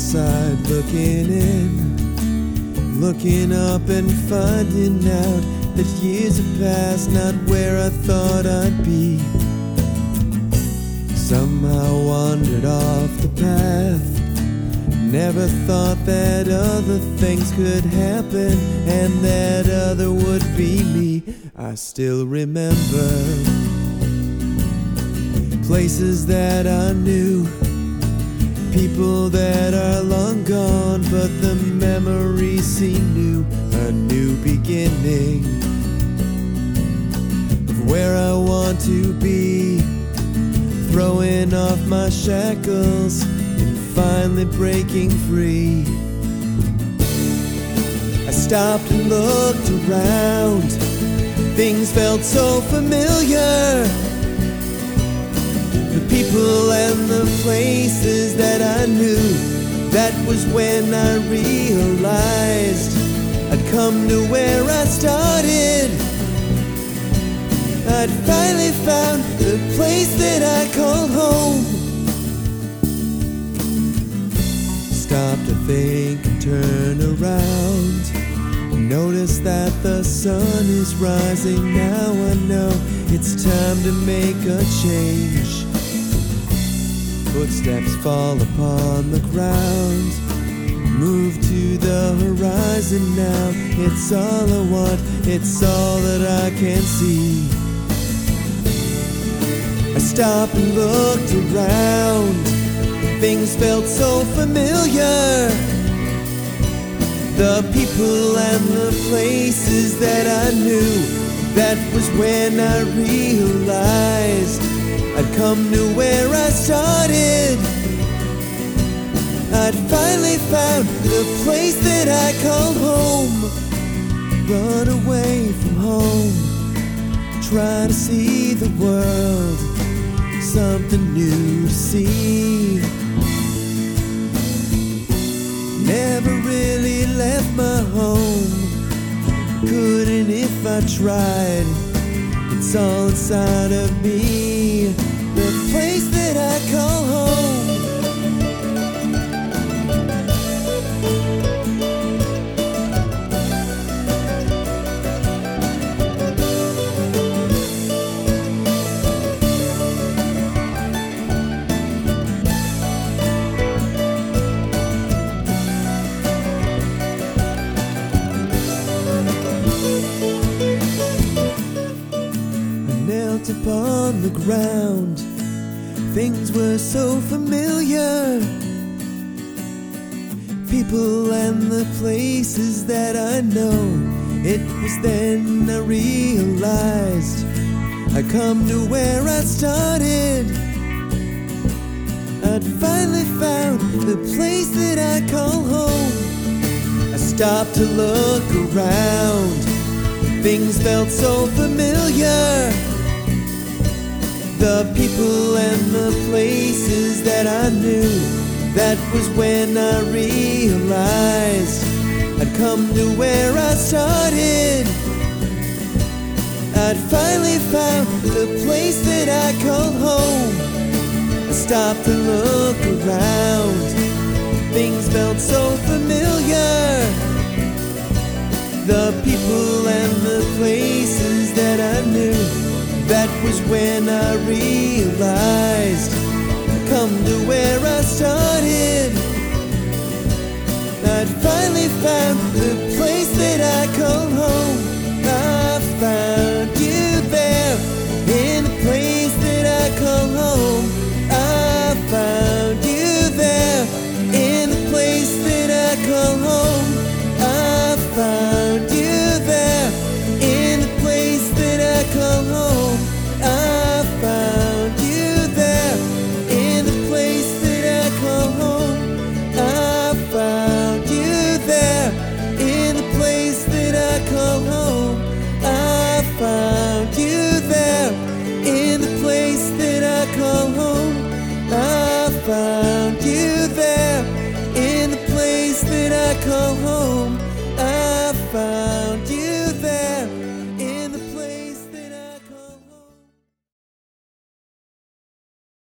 outside looking in, looking up and finding out that years have passed not where I thought I'd be. Somehow wandered off the path, never thought that other things could happen and that other would be me. I still remember places that I knew, people that are long gone, but the memories seem new. A new beginning of where I want to be, throwing off my shackles and finally breaking free. I stopped and looked around, things felt so familiar. The people and the places that I knew, that was when I realized I'd come to where I started. I'd finally found the place that I called home. Stop to think and turn around, notice that the sun is rising. Now I know it's time to make a change. Footsteps fall upon the ground, move to the horizon now. It's all I want, it's all that I can see. I stopped and looked around, things felt so familiar. The people and the places that I knew, that was when I realized I'd come to where I started. I'd finally found the place that I called home. Run away from home, try to see the world, something new to see. Never really left my home, couldn't if I tried. It's all inside of me, the place that I call home. Upon the ground, things were so familiar. People and the places that I know, it was then I realized I'd come to where I started. I'd finally found the place that I call home. I stopped to look around, things felt so familiar. The people and the places that I knew, that was when I realized I'd come to where I started. I'd finally found the place that I called home. I stopped to look around, things felt so familiar. The people and the places that I knew, that was when I realized I'd come to where I started.